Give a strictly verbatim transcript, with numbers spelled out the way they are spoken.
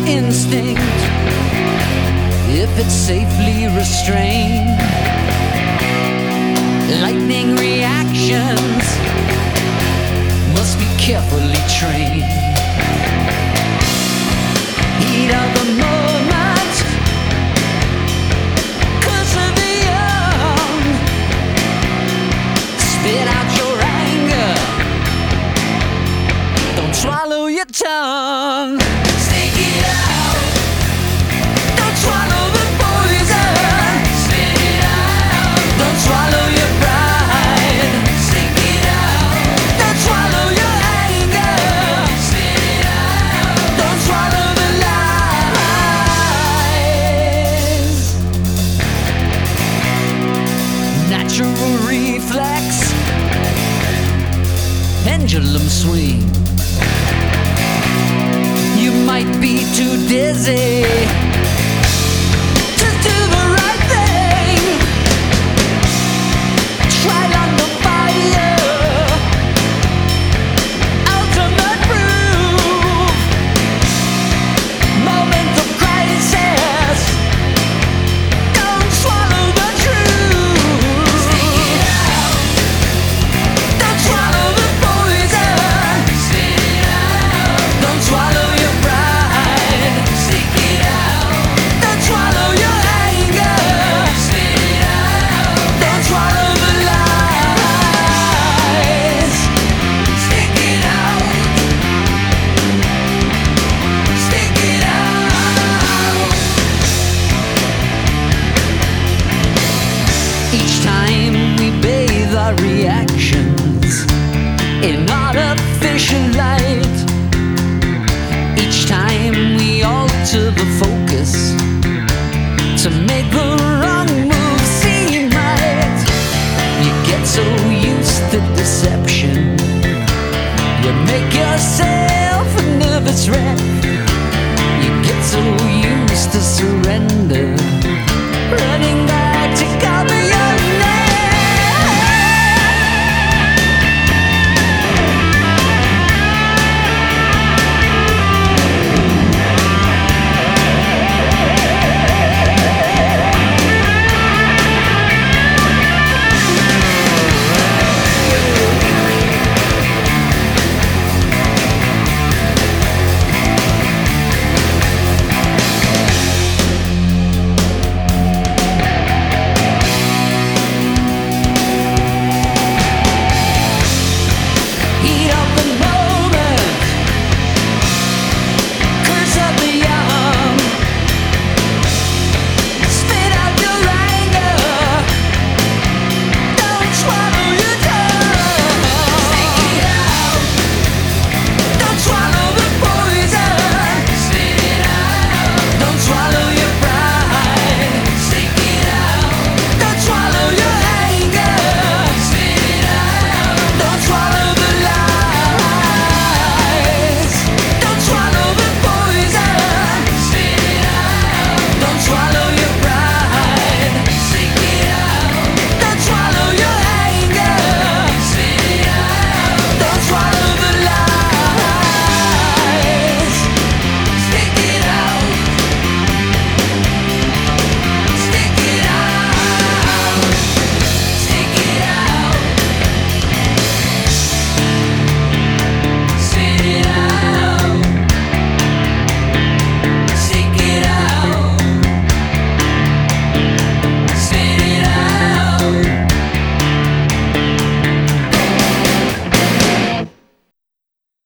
instinct if it's safely restrained. Lightning reactions must be carefully trained. Heat of the moment, curse of the young. Spit out your anger, don't swallow your tongue. Stick it out, don't swallow the poison. Spit it out, don't swallow your pride. Stick it out, don't swallow your anger. Spit it out, don't swallow the lies. Natural reflex, pendulum swing. You might be too dizzy to do the right thing. Try on the fire, ultimate proof. Moment of crisis, don't swallow the truth. Stick it out, don't swallow the poison. Spit it out, don't swallow your pride. Stick it out, don't swallow your anger. Spit it out, don't swallow the lies. Stick it out, stick it out. Each time we bathe our reactions in artificial light, each time we alter the focus to make the wrong move seem right, you get so used to deception, you make yourself a nervous wreck. You get so used to surrender, running back to cover your neck. Heat of